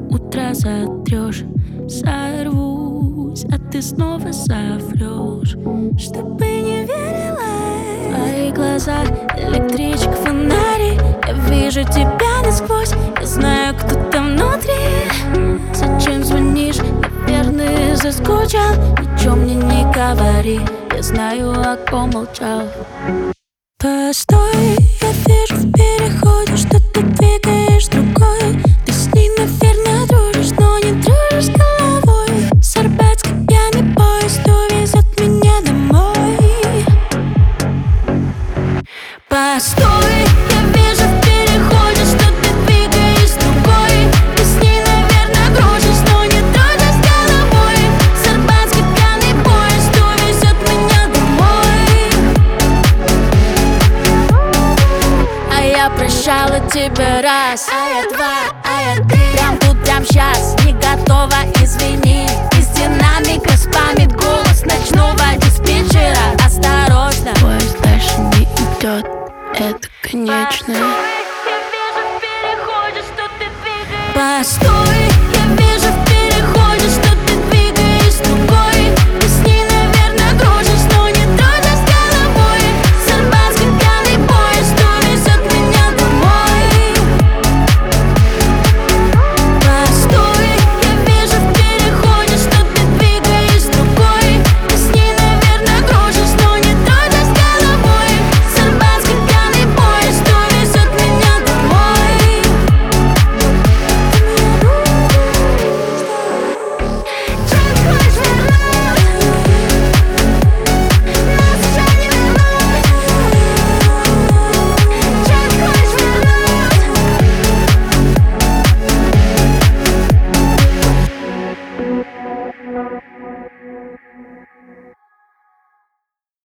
утро затрешь. Сорвусь, а ты снова соврешь, чтобы не верила. Твои глаза, электричка, фонари. Я вижу тебя насквозь, я знаю, кто там внутри. Зачем звонишь? Наверное, заскучал. Ничего мне не говори, я знаю, о ком молчал. Постой, я вижу в переходе, что ты двигаешь другой. Ты с ней, наверное, дружишь, но не дружишь с головой. С Арбатской пьяный поезд увезет меня домой. Постой, я вижу в переходе, что ты двигаешь другой. Ты с ней, наверное, дружишь, но не дружишь с головой. С Арбатской пьяный поезд увезет меня домой. А я прощала тебя раз, а я два, а я три. Прям тут, прям щас, не готова, извини. Из динамика спамит голос ночного диспетчера. Осторожно, поезд дальше не идет, это конечное.